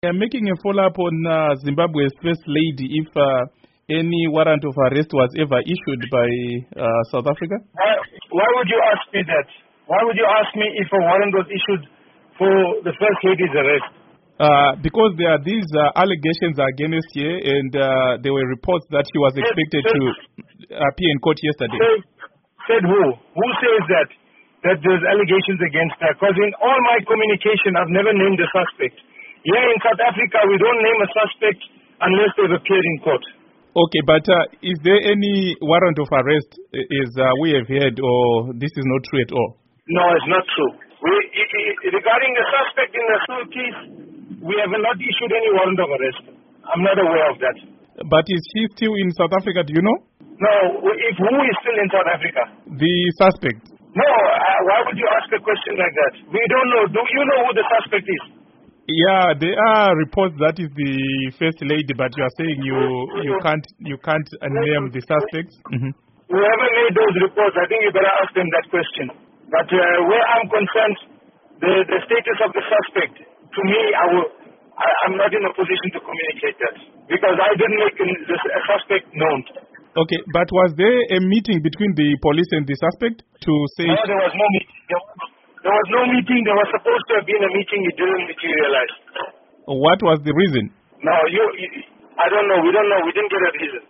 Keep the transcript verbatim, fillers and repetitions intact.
I'm making a follow-up on uh, Zimbabwe's First Lady, if uh, any warrant of arrest was ever issued by uh, South Africa. Why, why would you ask me that? Why would you ask me if a warrant was issued for the First Lady's arrest? Uh, because there are these uh, allegations against her, and uh, there were reports that she was expected said, to appear in court yesterday. Said, said who? Who says that? That there's allegations against her? Because in all my communication, I've never named a suspect. Here in South Africa, we don't name a suspect unless they've appeared in court. Okay, but uh, is there any warrant of arrest, as uh, we have heard, or this is not true at all? No, it's not true. We, I, I, regarding the suspect in the Sue case, we have not issued any warrant of arrest. I'm not aware of that. But is she still in South Africa, do you know? No, if who is still in South Africa? The suspect. No, uh, why would you ask a question like that? We don't know. Do you know who the suspect is? Yeah, there are reports that is the First Lady, but you are saying you you can't you can't name the suspects. Mm-hmm. Whoever made those reports, I think you better ask them that question. But uh, where I'm concerned, the the status of the suspect, to me, I will, I, I'm not in a position to communicate that because I didn't make a, a suspect known. Okay, but was there a meeting between the police and the suspect to say? No, there was no meeting. There was, There was no meeting. There was supposed to have been a meeting. It didn't materialize. What was the reason? No, you, you, I don't know. We don't know. We didn't get a reason.